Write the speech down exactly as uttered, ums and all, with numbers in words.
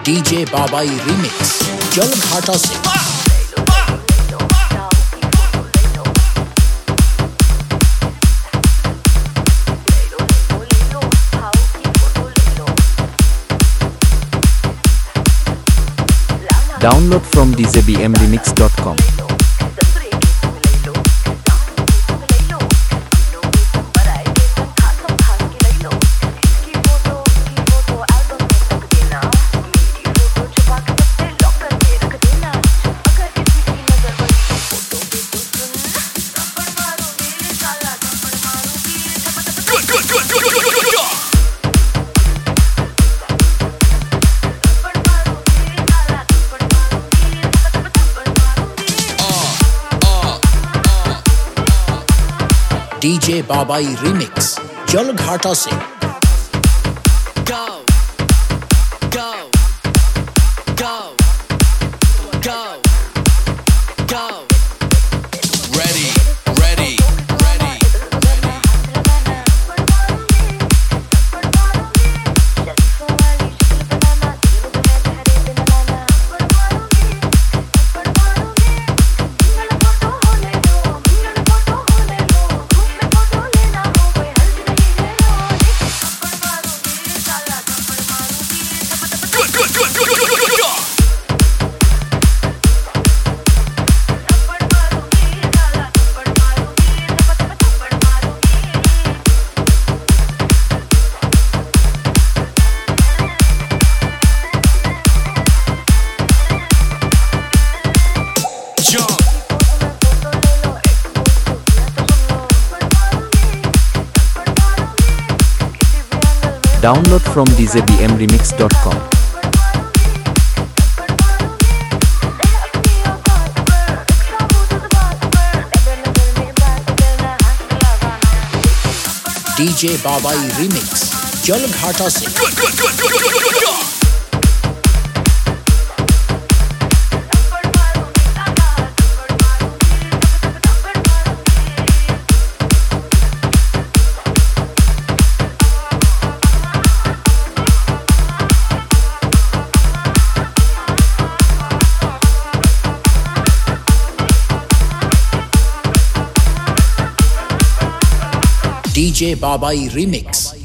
DJ Babai remix Jalghata से। Download from d j b m remix dot com. DJ Babai remix Jalghata से। Go, go, go, go, go. Ready, ready, ready, ready. Download from d j b m remix dot com. DJ Babai remix Jalghata से। DJ Babai remix